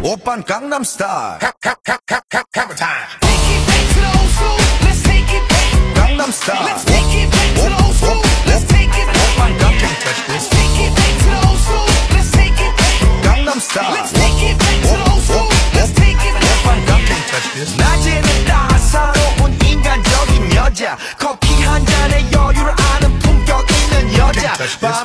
오빤 강남스타일. Hammer time. Take it back to the old school. Let's take it back. 강남스타일. Let's take it back to the old school. Let's take it back. 오빤 강 can't touch this. Take it back to the old school. Let's take it back. 강남스타일. Let's take it back to the old school. Let's take it back. 오빤 강 can't touch this. 낮에는 따사로운 인간적인 여자, 커피 한 잔에 여유를 아는 품격 있는 여자,